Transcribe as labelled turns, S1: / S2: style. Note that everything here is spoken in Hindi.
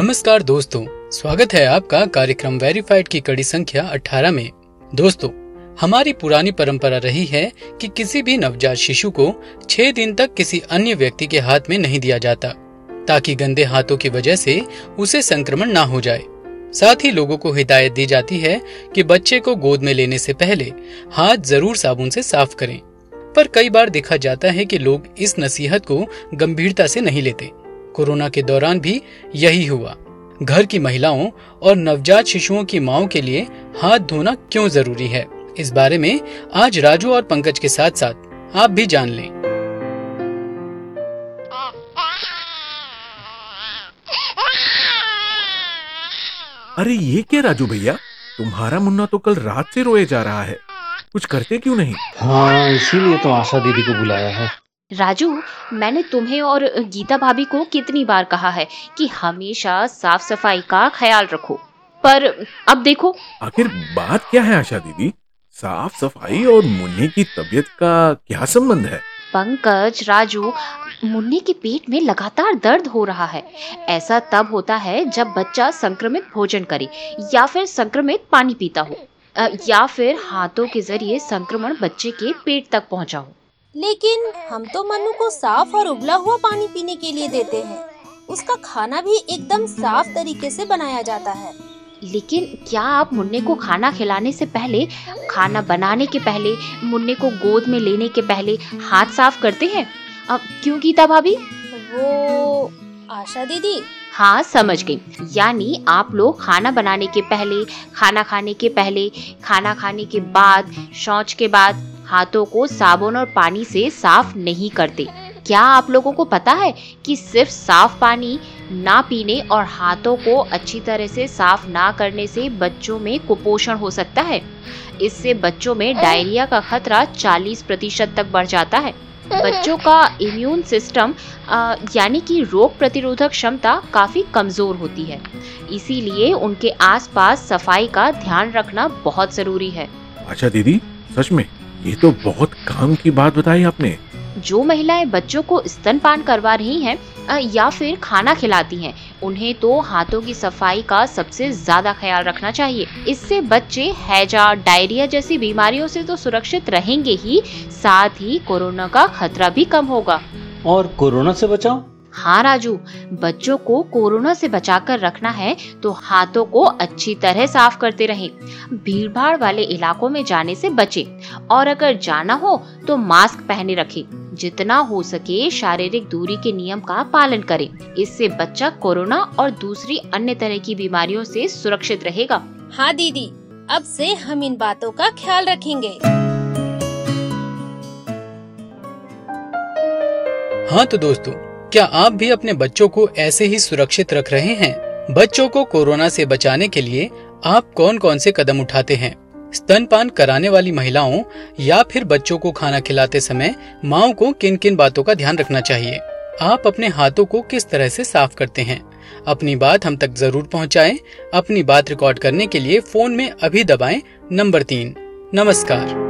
S1: नमस्कार दोस्तों, स्वागत है आपका कार्यक्रम वेरीफाइड की कड़ी संख्या 18 में। दोस्तों, हमारी पुरानी परंपरा रही है कि किसी भी नवजात शिशु को 6 दिन तक किसी अन्य व्यक्ति के हाथ में नहीं दिया जाता, ताकि गंदे हाथों की वजह से उसे संक्रमण ना हो जाए। साथ ही लोगों को हिदायत दी जाती है कि बच्चे को गोद में लेने से पहले हाथ जरूर साबुन से साफ करें। पर कई बार देखा जाता है कि लोग इस नसीहत को गंभीरता से नहीं लेते। कोरोना के दौरान भी यही हुआ। घर की महिलाओं और नवजात शिशुओं की मांओं के लिए हाथ धोना क्यों जरूरी है, इस बारे में आज राजू और पंकज के साथ साथ आप भी जान लें।
S2: अरे ये क्या राजू भैया, तुम्हारा मुन्ना तो कल रात से रोए जा रहा है, कुछ करते क्यों नहीं?
S3: हाँ, इसीलिए तो आशा दीदी को बुलाया है।
S4: राजू, मैंने तुम्हें और गीता भाभी को कितनी बार कहा है कि हमेशा साफ सफाई का ख्याल रखो, पर अब देखो।
S2: आखिर बात क्या है आशा दीदी? साफ सफाई और मुन्ने की तबीयत का क्या संबंध है?
S4: पंकज, राजू, मुन्ने के पेट में लगातार दर्द हो रहा है। ऐसा तब होता है जब बच्चा संक्रमित भोजन करे या फिर संक्रमित पानी पीता हो या फिर हाथों के जरिए संक्रमण बच्चे के पेट तक पहुंचा हो।
S5: लेकिन हम तो मन्नू को साफ और उबला हुआ पानी पीने के लिए देते हैं। उसका खाना भी एकदम साफ तरीके से बनाया जाता है।
S4: लेकिन क्या आप मुन्ने को खाना खिलाने से पहले, खाना बनाने के पहले, मुन्ने को गोद में लेने के पहले हाथ साफ करते हैं? क्यों गीता भाभी?
S5: वो आशा दीदी।
S4: हाँ, समझ गई। यानी आप लोग खाना बनाने के पहले, खाना खाने के पहले, खाना खाने के बाद, शौच के बाद हाथों को साबुन और पानी से साफ नहीं करते। क्या आप लोगों को पता है कि सिर्फ साफ पानी ना पीने और हाथों को अच्छी तरह से साफ ना करने से बच्चों में कुपोषण हो सकता है। इससे बच्चों में डायरिया का खतरा 40% तक बढ़ जाता है। बच्चों का इम्यून सिस्टम यानी कि रोग प्रतिरोधक क्षमता काफी कमजोर होती है। इसीलिए उनके आसपास सफाई का ध्यान रखना बहुत जरूरी है।
S2: अच्छा दीदी, सच में ये तो बहुत काम की बात बताई आपने।
S4: जो महिलाएं बच्चों को स्तनपान करवा रही हैं या फिर खाना खिलाती हैं, उन्हें तो हाथों की सफाई का सबसे ज्यादा ख्याल रखना चाहिए। इससे बच्चे हैजा, डायरिया जैसी बीमारियों से तो सुरक्षित रहेंगे ही, साथ ही कोरोना का खतरा भी कम होगा।
S3: और कोरोना से बचाओ?
S4: हाँ राजू, बच्चों को कोरोना से बचाकर रखना है तो हाथों को अच्छी तरह साफ करते रहें। भीड़भाड़ वाले इलाकों में जाने से बचें और अगर जाना हो तो मास्क पहने रखें। जितना हो सके शारीरिक दूरी के नियम का पालन करें। इससे बच्चा कोरोना और दूसरी अन्य तरह की बीमारियों से सुरक्षित रहेगा।
S5: हाँ दीदी, अब से हम इन बातों का ख्याल रखेंगे।
S1: हाँ तो दोस्तों, क्या आप भी अपने बच्चों को ऐसे ही सुरक्षित रख रहे हैं? बच्चों को कोरोना से बचाने के लिए आप कौन कौन से कदम उठाते हैं? स्तनपान कराने वाली महिलाओं या फिर बच्चों को खाना खिलाते समय माँओं को किन किन बातों का ध्यान रखना चाहिए? आप अपने हाथों को किस तरह से साफ करते हैं? अपनी बात हम तक जरूर पहुँचाएं। अपनी बात रिकॉर्ड करने के लिए फोन में अभी दबाएं नंबर 3। नमस्कार।